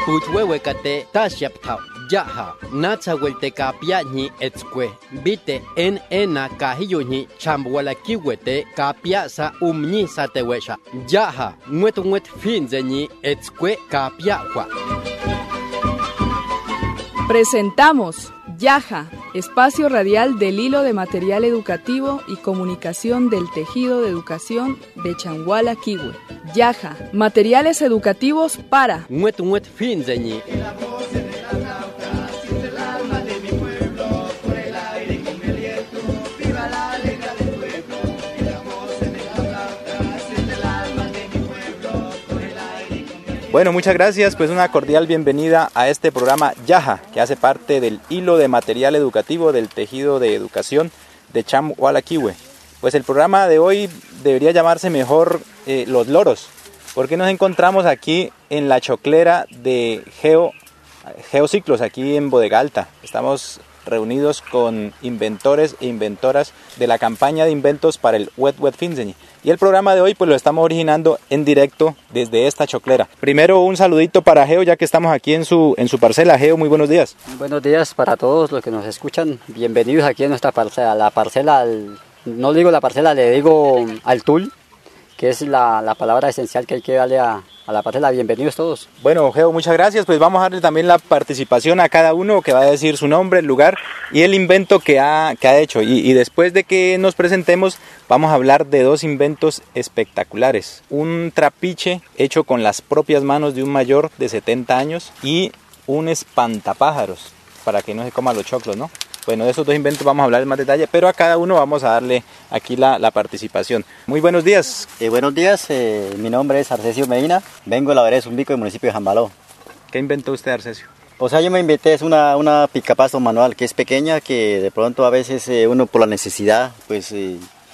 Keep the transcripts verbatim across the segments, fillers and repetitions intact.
Puchwewekate tashyaptao yaha natsa welteka piañi etskwe vite en ena kahiyuñi chambwalakiwete kapiasa umñi satewesha yaha muet muet finzeñi etskwe kapiahua. Presentamos Yaja, espacio radial del hilo de material educativo y comunicación del tejido de educación de Changuala Kiwe. Yaja, materiales educativos para Muet muet finzeñi. Bueno, muchas gracias, pues una cordial bienvenida a este programa Yaja, que hace parte del hilo de material educativo del tejido de educación de Changuala Kiwe. Pues el programa de hoy debería llamarse mejor eh, Los Loros, porque nos encontramos aquí en la choclera de Geo, Geociclos, aquí en Bodega Alta. Estamos reunidos con inventores e inventoras de la campaña de inventos para el Wet Wet Finzeñi. Y el programa de hoy pues lo estamos originando en directo desde esta choclera. Primero un saludito para Geo, ya que estamos aquí en su, en su parcela. Geo, muy buenos días. Buenos días para todos los que nos escuchan. Bienvenidos aquí a nuestra parcela. La parcela, al, no digo la parcela, le digo al tul, que es la, la palabra esencial que hay que darle a, a la parcela. Bienvenidos todos. Bueno, Geo, muchas gracias. Pues vamos a darle también la participación a cada uno, que va a decir su nombre, el lugar y el invento que ha, que ha hecho. Y, y después de que nos presentemos, vamos a hablar de dos inventos espectaculares. Un trapiche hecho con las propias manos de un mayor de setenta años y un espantapájaros para que no se coma los choclos, ¿no? Bueno, de esos dos inventos vamos a hablar en más detalle, pero a cada uno vamos a darle aquí la, la participación. Muy buenos días. Eh, buenos días, eh, mi nombre es Arcesio Medina, vengo de la vereda Zumbico, del municipio de Jambaló. ¿Qué inventó usted, Arcesio? O sea, yo me inventé es una, una picapasto manual que es pequeña, que de pronto a veces eh, uno por la necesidad, pues, eh,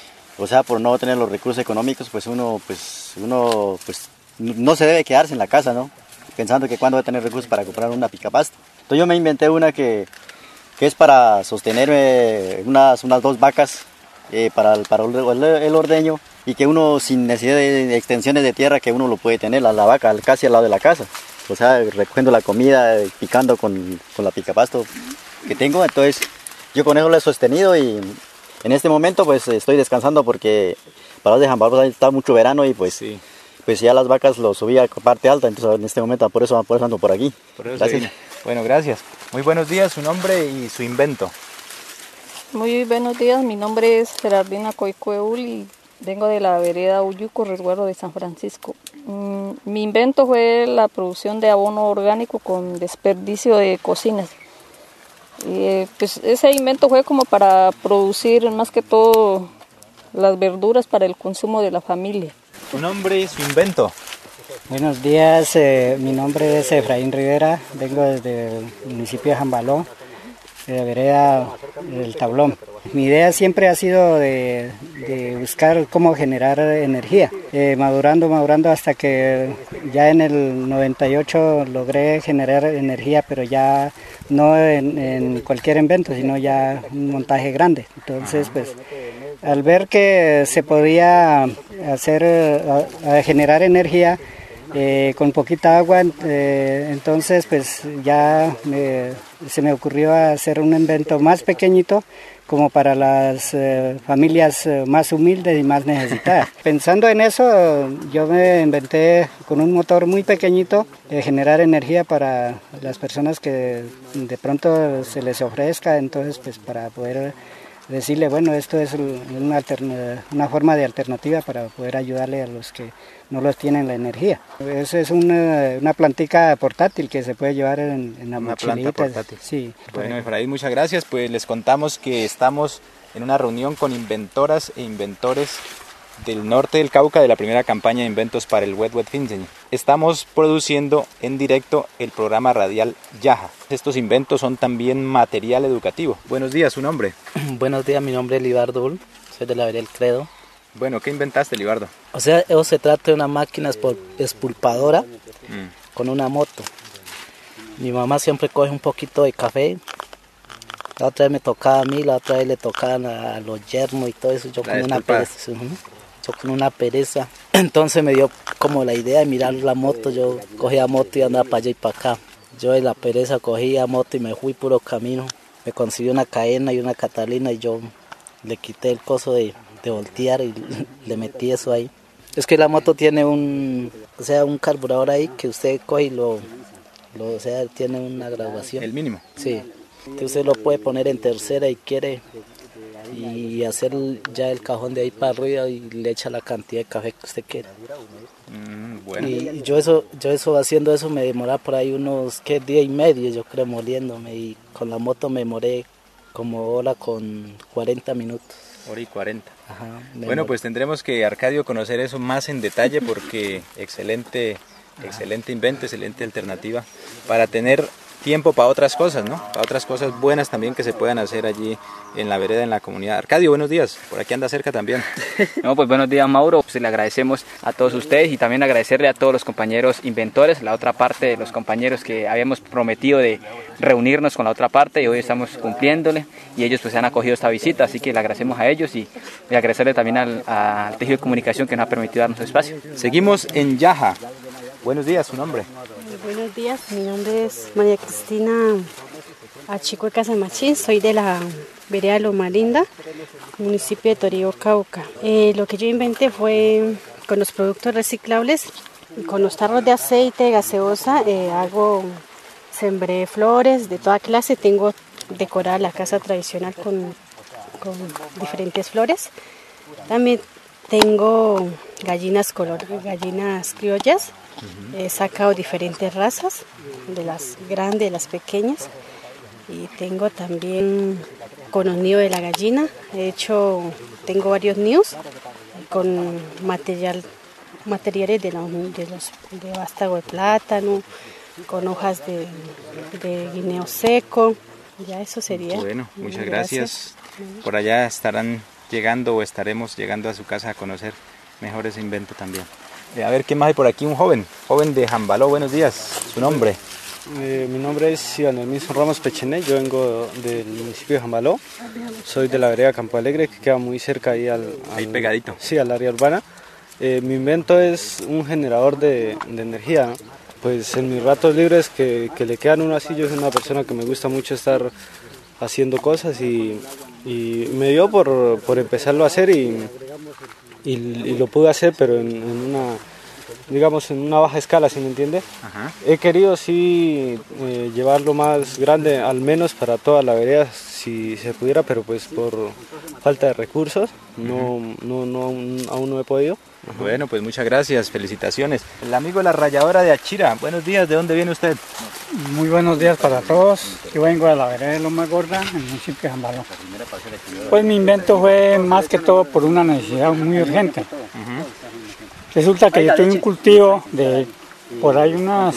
o sea, por no tener los recursos económicos, pues uno, pues, uno, pues, no se debe quedarse en la casa, ¿no? Pensando que cuándo va a tener recursos para comprar una picapasto. Entonces yo me inventé una que... que es para sostener unas, unas dos vacas eh, para, el, para el ordeño, y que uno sin necesidad de extensiones de tierra que uno lo puede tener, la, la vaca casi al lado de la casa, o sea, recogiendo la comida, picando con, con la picapasto que tengo. Entonces yo con eso lo he sostenido y en este momento pues estoy descansando porque para los de Jambaló está mucho verano y pues, sí. pues ya las vacas lo subí a parte alta, entonces en este momento por eso, por eso ando por aquí. Por eso gracias. Bueno, gracias. Muy buenos días, su nombre y su invento. Muy buenos días, mi nombre es Gerardina Coicueul y vengo de la vereda Uyuco, resguardo de San Francisco. Mm, mi invento fue la producción de abono orgánico con desperdicio de cocinas. Y, pues, ese invento fue como para producir más que todo las verduras para el consumo de la familia. Su nombre y su invento. Buenos días, eh, mi nombre es Efraín Rivera, vengo desde el municipio de Jambaló, de la vereda del Tablón. Mi idea siempre ha sido de, de buscar cómo generar energía, eh, madurando, madurando hasta que ya en el noventa y ocho logré generar energía, pero ya no en, en cualquier invento, sino ya un montaje grande. Entonces, pues, al ver que se podía hacer, a, a generar energía, Eh, con poquita agua, eh, entonces pues ya me, se me ocurrió hacer un invento más pequeñito como para las eh, familias eh, más humildes y más necesitadas. Pensando en eso, yo me inventé con un motor muy pequeñito eh, generar energía para las personas que de pronto se les ofrezca, entonces pues para poder decirle, bueno, esto es una, una forma de alternativa para poder ayudarle a los que no los tienen la energía. Eso es una, una plantica portátil que se puede llevar en, en la una mochilita. Planta portátil. Sí. Bueno, Efraín, muchas gracias. Pues les contamos que estamos en una reunión con inventoras e inventores del norte del Cauca de la primera campaña de inventos para el Wet Wet Finzeñi. Estamos produciendo en directo el programa radial Yaja. Estos inventos son también material educativo. Buenos días, ¿su nombre? Buenos días, mi nombre es Libardo Ull, soy de la vereda El Credo. Bueno, ¿qué inventaste, Libardo? O sea, eso se trata de una máquina expulpadora mm. con una moto. Mi mamá siempre coge un poquito de café. La otra vez me tocaba a mí, la otra vez le tocaban a los yernos y todo eso. Yo con una pereza. yo con una pereza. Entonces me dio como la idea de mirar la moto, yo cogía moto y andaba para allá y para acá. Yo de la pereza cogía moto y me fui puro camino. Me conseguí una cadena y una catalina y yo le quité el coso de, de voltear y le metí eso ahí. Es que la moto tiene un, o sea, un carburador ahí que usted coge y lo, lo o sea, tiene una graduación. ¿El mínimo? Sí. Entonces usted lo puede poner en tercera y quiere y hacer ya el cajón de ahí para arriba y le echa la cantidad de café que usted quiera. Mm, bueno. Y, y yo eso, yo eso haciendo eso me demoraba por ahí unos ¿qué? día y medio, yo creo, moliéndome, y con la moto me demoré como hora con cuarenta minutos. Hora y cuarenta. Ajá, bueno, pues tendremos que, Arcadio, conocer eso más en detalle porque excelente, excelente invento, excelente alternativa para tener tiempo para otras cosas, ¿no? Para otras cosas buenas también que se puedan hacer allí en la vereda, en la comunidad. Arcadio, buenos días, por aquí anda cerca también. No, pues buenos días, Mauro, pues le agradecemos a todos ustedes y también agradecerle a todos los compañeros inventores, la otra parte de los compañeros que habíamos prometido de reunirnos con la otra parte y hoy estamos cumpliéndole y ellos pues han acogido esta visita, así que le agradecemos a ellos y, y agradecerle también al, al tejido de comunicación que nos ha permitido darnos espacio. Seguimos en Yaja. Buenos días, su nombre. Buenos días, mi nombre es María Cristina Achicue Casamachín, soy de la vereda Loma Linda, municipio de Toribio, Cauca. Eh, lo que yo inventé fue con los productos reciclables, con los tarros de aceite, gaseosa, eh, hago, sembré flores de toda clase, tengo decorada la casa tradicional con, con diferentes flores. También tengo gallinas color, gallinas criollas. He sacado diferentes razas, de las grandes, de las pequeñas, y tengo también con los nidos de la gallina. He hecho, tengo varios nidos con material, materiales de los, de los de vástago de plátano, con hojas de, de guineo seco. Ya eso sería. Bueno, muchas gracias. gracias. Por allá estarán llegando o estaremos llegando a su casa a conocer mejor ese invento también. A ver, ¿qué más hay por aquí? Un joven, joven de Jambaló, buenos días, ¿su nombre? Eh, mi nombre es Iván Herminson Ramos Pechené, yo vengo del municipio de Jambaló, soy de la vereda Campo Alegre, que queda muy cerca ahí al... al ahí pegadito. Sí, al área urbana. Eh, mi invento es un generador de, de energía, ¿no? Pues en mis ratos libres que, que le quedan uno así, yo soy una persona que me gusta mucho estar haciendo cosas y, y me dio por, por empezarlo a hacer y... Y, y lo pude hacer, pero en, en una, digamos, en una baja escala, ¿sí me entiende? Ajá. He querido sí eh, llevarlo más grande, al menos para toda la vereda, si se pudiera, pero pues por falta de recursos, no, no, no, aún no he podido. Ajá. Bueno, pues muchas gracias, felicitaciones. El amigo de la ralladora de Achira, buenos días, ¿de dónde viene usted? Muy buenos días para todos, yo vengo de la vereda de Loma Gorda, en el municipio de Jambaló. Pues mi invento fue más que todo por una necesidad muy urgente. Uh-huh. Resulta que yo tuve un cultivo de por ahí unas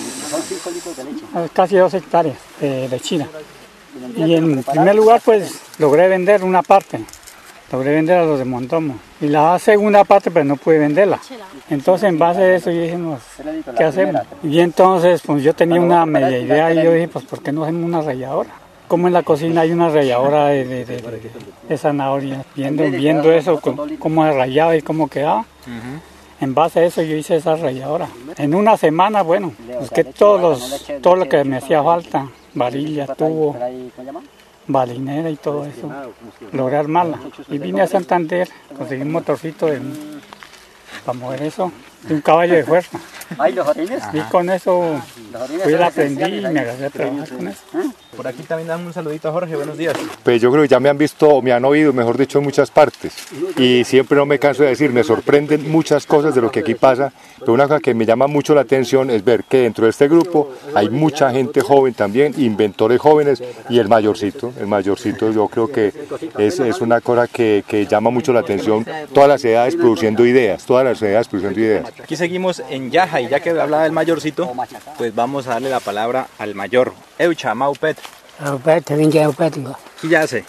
casi dos hectáreas de, de china. Y en primer lugar pues logré vender una parte. Logré vender a los de Montomo. Y la segunda parte, pero no pude venderla. Entonces, en base a eso, yo dije, no, ¿qué hacemos? Y entonces, pues yo tenía una media idea y yo dije, pues, ¿por qué no hacemos una ralladora? Como en la cocina hay una ralladora de, de, de, de, de zanahoria. Viendo, viendo eso, cómo se rallaba y cómo quedaba. En base a eso, yo hice esa ralladora. En una semana, bueno, busqué todos los, todo lo que me hacía falta. Varilla, tubo, balinera y todo eso, logré armarla y vine a Santander, conseguí un motorcito de, para mover eso, de un caballo de fuerza. Y con eso fui la aprendí y me agarré a trabajar con eso. Por aquí también dan un saludito a Jorge, buenos días. Pues yo creo que ya me han visto, o me han oído, mejor dicho, en muchas partes. Y siempre no me canso de decir, me sorprenden muchas cosas de lo que aquí pasa. Pero una cosa que me llama mucho la atención es ver que dentro de este grupo hay mucha gente joven también, inventores jóvenes, y el mayorcito. El mayorcito yo creo que es, es una cosa que, que llama mucho la atención. Todas las edades produciendo ideas, todas las edades produciendo ideas. Aquí seguimos en Yaja y ya que hablaba del mayorcito, pues vamos a darle la palabra al mayor. Eucha, Maupet. Maupet, también ya Maupet. ¿Qué ya hace?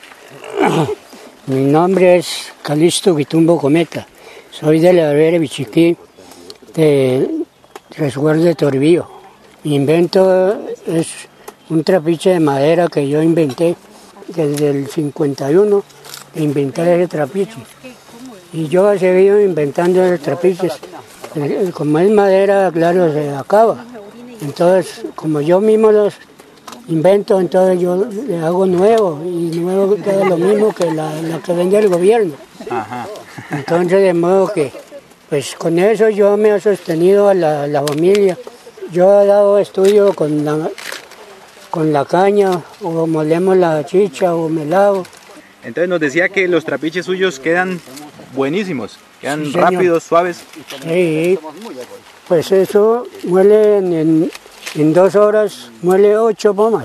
Mi nombre es Calisto Guitumbo Cometa. Soy de la vereda Bichiquí, de Resguardo de Toribio. Mi invento es un trapiche de madera que yo inventé desde el cincuenta y uno. Inventé ese trapiche. Y yo he seguido inventando el trapiches. El- el- Como es madera, claro, se acaba. Entonces, como yo mismo los invento, entonces yo le hago nuevo y nuevo queda lo mismo que la, la que vende el gobierno. Ajá. Entonces, de modo que, pues con eso yo me he sostenido a la, la familia. Yo he dado estudio con la, con la caña, o molemos la chicha, o melado. Entonces nos decía que los trapiches suyos quedan buenísimos, quedan Sí, señor. rápidos, suaves. Sí, pues eso muele en, en, en dos horas, muele ocho pomas.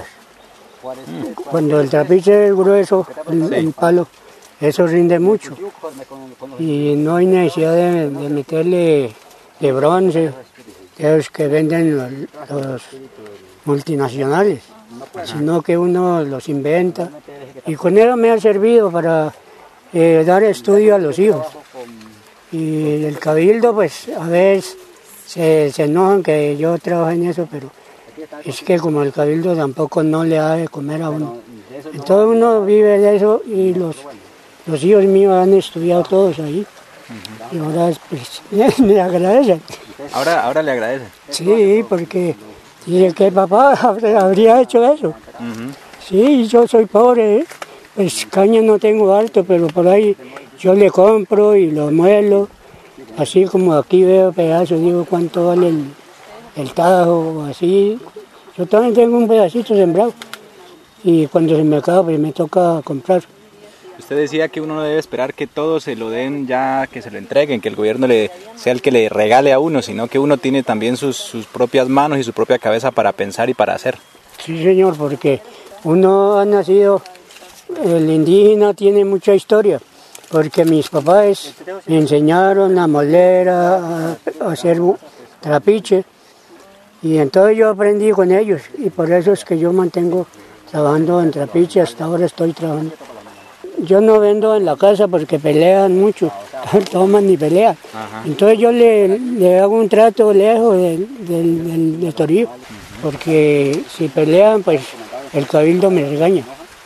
Cuando el trapiche es grueso, el, el palo, eso rinde mucho. Y no hay necesidad de, de meterle de bronce, esos que venden los, los multinacionales, sino que uno los inventa. Y con eso me ha servido para eh, dar estudio a los hijos. Y el cabildo, pues a veces se, se enojan que yo trabajo en eso, pero es que como el cabildo tampoco no le da de comer a uno. Entonces uno vive de eso y los, los hijos míos han estudiado todos ahí. Y ahora pues, me agradecen. Ahora, ahora le agradece. Sí, porque dice que papá habría hecho eso. Ujú. Sí, yo soy pobre, ¿eh? Pues caña no tengo alto, pero por ahí yo le compro y lo muelo. Así como aquí veo pedazos, digo cuánto vale el, el tajo, así. Yo también tengo un pedacito sembrado y cuando se me acaba pues me toca comprar. Usted decía que uno no debe esperar que todo se lo den ya, que se lo entreguen, que el gobierno le sea el que le regale a uno, sino que uno tiene también sus, sus propias manos y su propia cabeza para pensar y para hacer. Sí, señor, porque uno ha nacido, el indígena tiene mucha historia, porque mis papás me enseñaron a moler, a, a hacer trapiche, y entonces yo aprendí con ellos, y por eso es que yo mantengo trabajando en trapiche, hasta ahora estoy trabajando. Yo no vendo en la casa porque pelean mucho, toman y pelean. Ajá. Entonces yo le, le hago un trato lejos del, del, del, de Torío, porque si pelean, pues el cabildo me regaña.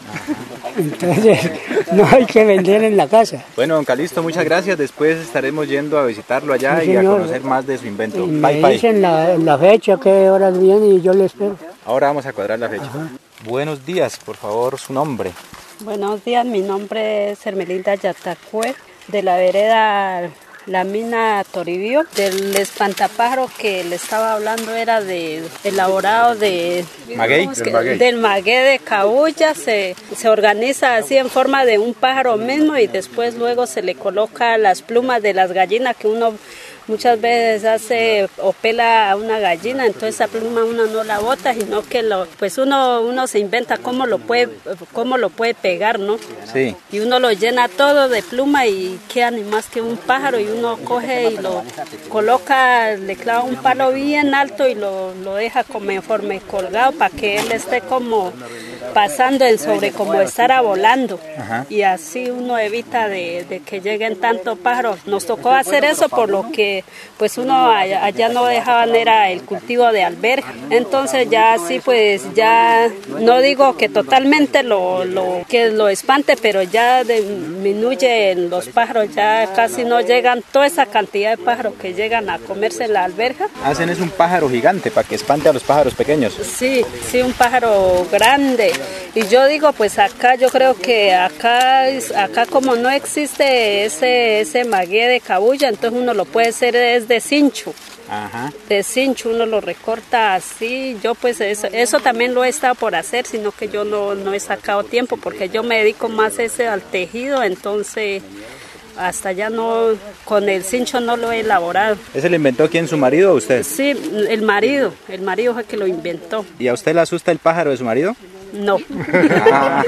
Entonces no hay que vender en la casa. Bueno, don Calixto, muchas gracias. Después estaremos yendo a visitarlo allá Sí, y a señor. conocer más de su invento. Y Bye, me bye. dicen la, la fecha, qué horas viene y yo le espero. Ahora vamos a cuadrar la fecha. Buenos días, por favor, su nombre. Buenos días, mi nombre es Hermelinda Yatacue, de la vereda La Mina Toribío. Del espantapájaro que le estaba hablando era de elaborado de Maguey, ¿cómo es del que? maguey. Del maguey de cabuya. Se, se organiza así en forma de un pájaro mismo y después luego se le coloca las plumas de las gallinas que uno muchas veces hace o pela a una gallina, entonces esa pluma uno no la bota, sino que lo, pues uno uno se inventa cómo lo puede cómo lo puede pegar, ¿no? Sí. Y uno lo llena todo de pluma y queda ni más que un pájaro, y uno coge y lo coloca, le clava un palo bien alto y lo, lo deja como en forma colgado para que él esté como pasando en sobre, como estar volando. Ajá. Y así uno evita de, de que lleguen tantos pájaros. Nos tocó hacer eso por lo que pues uno allá, allá no dejaban era el cultivo de alberja. Entonces ya así pues ya no digo que totalmente lo, lo que lo espante, pero ya disminuyen los pájaros, ya casi no llegan toda esa cantidad de pájaros que llegan a comerse la alberja. Hacen es un pájaro gigante para que espante a los pájaros pequeños. Sí, sí, un pájaro grande. Y yo digo, pues acá yo creo que acá acá como no existe ese ese maguey de cabuya, entonces uno lo puede hacer es de cincho. Ajá. De cincho uno lo recorta así. Yo pues eso, eso también lo he estado por hacer, sino que yo no, no he sacado tiempo porque yo me dedico más ese al tejido, entonces hasta ya no, con el cincho no lo he elaborado. ¿Ese lo inventó quién, su marido o usted? Sí, el marido, el marido fue que lo inventó. ¿Y a usted le asusta el pájaro de su marido? No. Ah,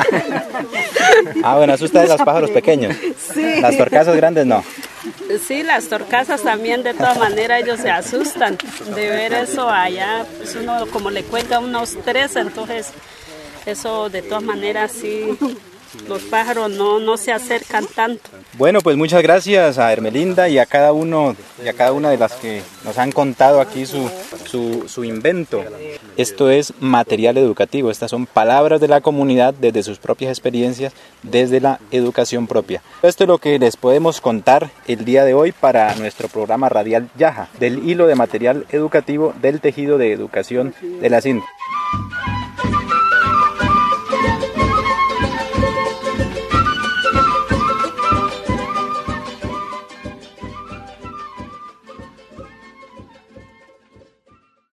ah bueno, asusta de los pájaros pequeños. Sí. Las torcasas grandes no. Sí, las torcasas también de todas maneras ellos se asustan de ver eso allá, pues uno como le cuelga unos tres, entonces eso de todas maneras sí. los pájaros no, no se acercan tanto. Bueno, pues muchas gracias a Hermelinda y a cada uno y a cada una de las que nos han contado aquí su, su, su invento. Esto es material educativo, estas son palabras de la comunidad desde sus propias experiencias, desde la educación propia. Esto es lo que les podemos contar el día de hoy para nuestro programa radial Yaja, del hilo de material educativo del tejido de educación de la C I N D.